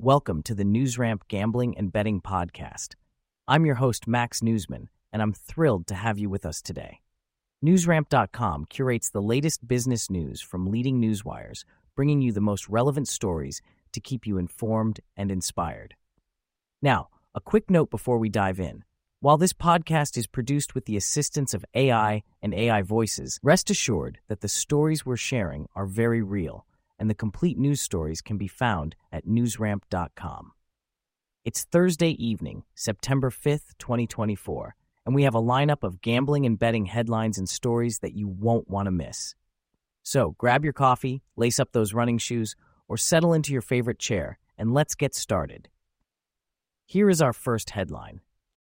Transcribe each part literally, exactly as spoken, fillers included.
Welcome to the NewsRamp Gambling and Betting Podcast. I'm your host, Max Newsman, and I'm thrilled to have you with us today. NewsRamp dot com curates the latest business news from leading newswires, bringing you the most relevant stories to keep you informed and inspired. Now, a quick note before we dive in. While this podcast is produced with the assistance of A I and A I voices, rest assured that the stories we're sharing are very real, and the complete news stories can be found at NewsRamp dot com. It's Thursday evening, September fifth, twenty twenty-four, and we have a lineup of gambling and betting headlines and stories that you won't want to miss. So grab your coffee, lace up those running shoes, or settle into your favorite chair, and let's get started. Here is our first headline.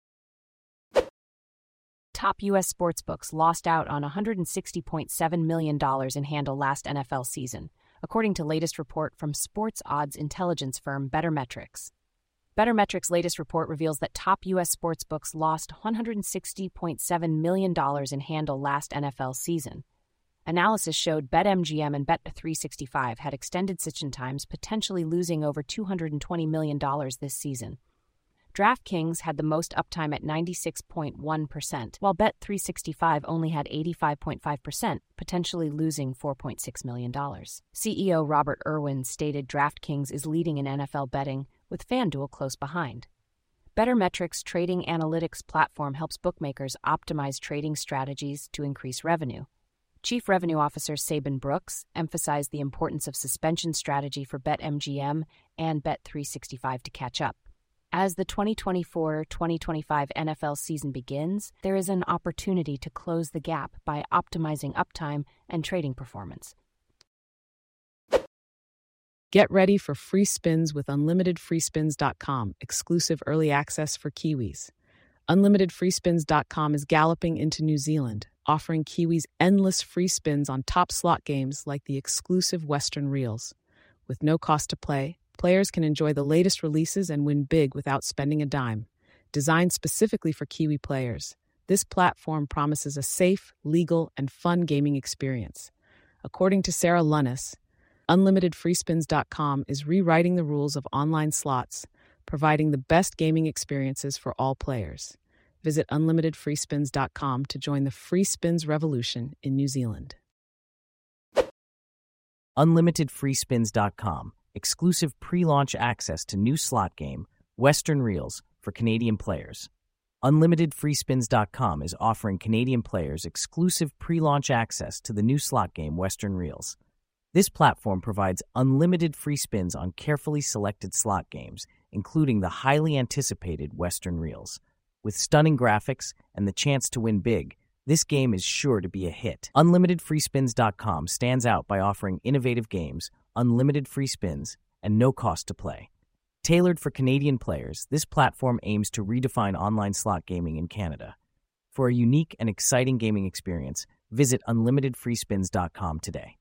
Top U S sportsbooks lost out on one hundred sixty point seven million dollars in handle last N F L season, according to latest report from sports odds intelligence firm BettorMetrics. BettorMetrics' latest report reveals that top U S sportsbooks lost one hundred sixty point seven million dollars in handle last N F L season. Analysis showed BetMGM and Bet three sixty-five had extended session times, potentially losing over two hundred twenty million dollars this season. DraftKings had the most uptime at ninety-six point one percent, while Bet three sixty-five only had eighty-five point five percent, potentially losing four point six million dollars. C E O Robert Irwin stated DraftKings is leading in N F L betting, with FanDuel close behind. BettorMetrics' trading analytics platform helps bookmakers optimize trading strategies to increase revenue. Chief Revenue Officer Sabin Brooks emphasized the importance of suspension strategy for BetMGM and Bet three sixty-five to catch up. As the twenty twenty-four twenty twenty-five N F L season begins, there is an opportunity to close the gap by optimizing uptime and trading performance. Get ready for free spins with unlimited free spins dot com, exclusive early access for Kiwis. unlimited free spins dot com is galloping into New Zealand, offering Kiwis endless free spins on top slot games like the exclusive Western Reels. With no cost to play, players can enjoy the latest releases and win big without spending a dime. Designed specifically for Kiwi players, this platform promises a safe, legal, and fun gaming experience. According to Sarah Lunnis, unlimited free spins dot com is rewriting the rules of online slots, providing the best gaming experiences for all players. Visit unlimited free spins dot com to join the free spins revolution in New Zealand. unlimited free spins dot com. Exclusive pre-launch access to new slot game, Western Reels, for Canadian players. unlimited free spins dot com is offering Canadian players exclusive pre-launch access to the new slot game, Western Reels. This platform provides unlimited free spins on carefully selected slot games, including the highly anticipated Western Reels. With stunning graphics and the chance to win big, this game is sure to be a hit. unlimited free spins dot com stands out by offering innovative games, unlimited free spins, and no cost to play. Tailored for Canadian players, this platform aims to redefine online slot gaming in Canada. For a unique and exciting gaming experience, visit unlimited free spins dot com today.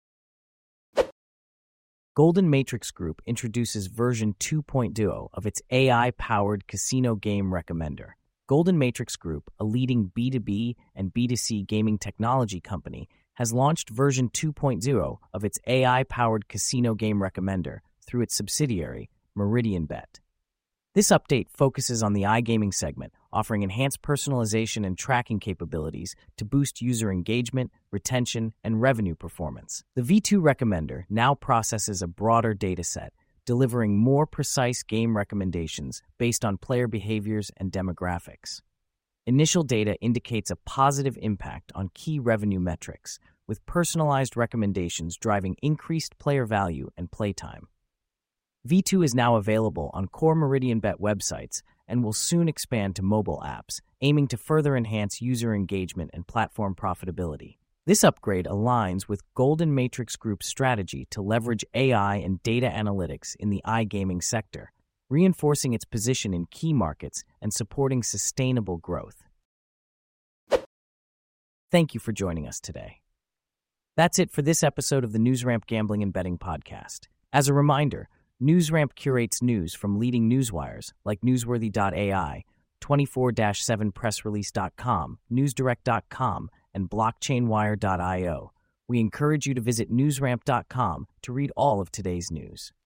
Golden Matrix Group introduces version two point oh of its A I-powered casino game recommender. Golden Matrix Group, a leading B two B and B two C gaming technology company, has launched version two point oh of its A I-powered casino game recommender through its subsidiary, MeridianBet. This update focuses on the iGaming segment, offering enhanced personalization and tracking capabilities to boost user engagement, retention, and revenue performance. The V two recommender now processes a broader dataset, delivering more precise game recommendations based on player behaviors and demographics. Initial data indicates a positive impact on key revenue metrics, with personalized recommendations driving increased player value and playtime. V two is now available on core MeridianBet websites and will soon expand to mobile apps, aiming to further enhance user engagement and platform profitability. This upgrade aligns with Golden Matrix Group's strategy to leverage A I and data analytics in the iGaming sector, reinforcing its position in key markets and supporting sustainable growth. Thank you for joining us today. That's it for this episode of the NewsRamp Gambling and Betting Podcast. As a reminder, NewsRamp curates news from leading newswires like newsworthy dot A I, twenty-four seven press release dot com, newsdirect dot com, and blockchain wire dot io. We encourage you to visit newsramp dot com to read all of today's news.